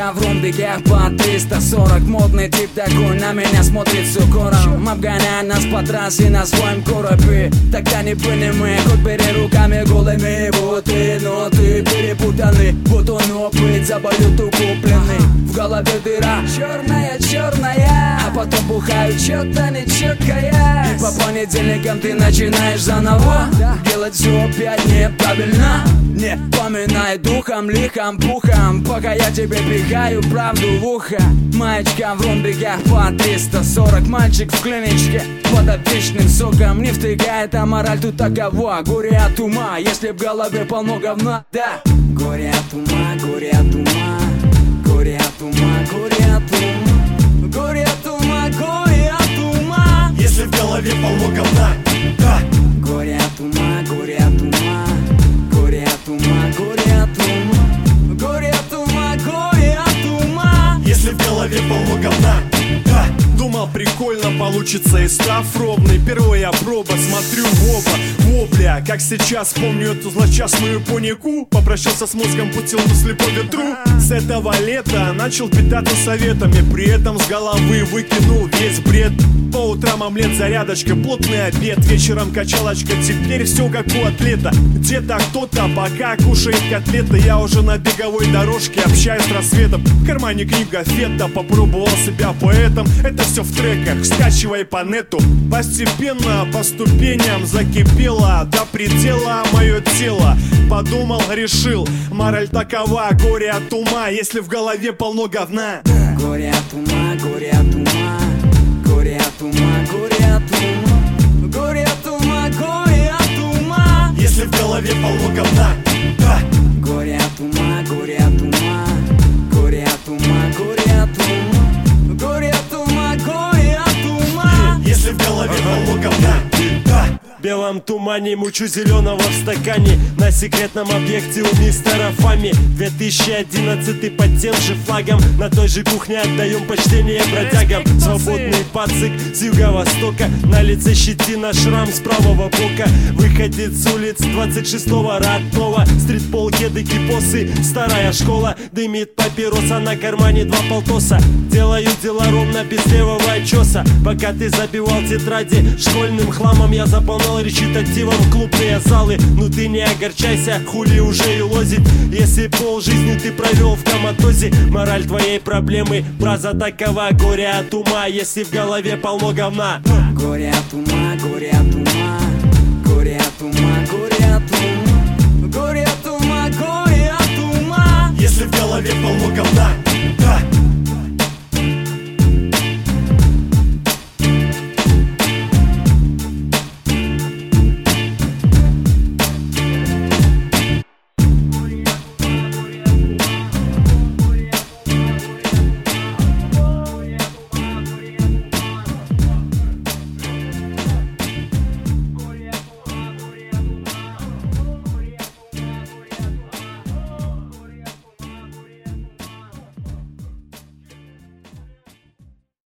ковром, бегах по 340. Модный тип такой на меня смотрит с укором. Обгоняя нас по трассе на своем коробе. Тогда не понимаю, хоть бери руками голыми. Вот и ноты перепутаны. Вот он опыт, заболют укупленный. В голове дыра черная, черная. А потом бухаю, чё-то нечёткая. И по понедельникам ты начинаешь заново делать все опять неправильно. Не поминай духом, лихом, пухом. Пока я тебе пихаю правду в ухо. Маечка в бегах по 340. Мальчик в клиничке под отличным соком. Не втыкает, а мораль тут такова. Горе от ума, если в голове полно говна. Да. Горе от ума, горе от ума. Горе от ума, горе от ума. Горе от ума, горе от ума. Если в голове полно говна. Да. Горе от ума, горе от ума. Горе от ума, горе от ума. Горе от ума, горе от ума. Если в голове полно говна. Да. Думал, прикольно получится и став ровный. Первая проба, смотрю в оба. Вобля, как сейчас помню эту злочастную понику. Попрощался с мозгом, путил мысли по ветру. С этого лета начал питаться советами. При этом с головы выкинул весь бред. По утрам омлет, зарядочка, плотный обед. Вечером качалочка, теперь все как у атлета. Где-то кто-то пока кушает котлеты. Я уже на беговой дорожке, общаюсь с рассветом. В кармане книга Фета, попробовал себя поэтом. Это все в треках, скачивай по нету. Постепенно, по ступеням закипело до предела мое тело. Подумал, решил, мораль такова. Горе от ума, если в голове полно говна. Горе от ума, горе от ума. Горе от ума, горе от ума. Горе от ума, горе от ума. Если в голове полно говна. Да. Горе от ума, горе от ума. Горе от ума, горе от ума. Горе от ума, горе от ума. Если в голове полно говна. Да. В белом тумане мучу зеленого в стакане. На секретном объекте у мистера Фами. 2011 под тем же флагом. На той же кухне отдаем почтение бродягам. Свободный пацик с юго-востока. На лице щетина, шрам с правого бока. Выходит с улиц 26-го родного. Стритпол, кеды, кипосы, старая школа. Дымит папироса, на кармане 2 полтоса. Делаю дела ровно без левого очеса. Пока ты забивал тетради школьным хламом, я заполнял речитативом клубные залы. Ну ты не огорчайся, хули уже и лозит. Если полжизни ты провел в коматозе. Мораль твоей проблемы, фраза такова. Горе от ума, если в голове полно говна. Горе от ума, горе от ума.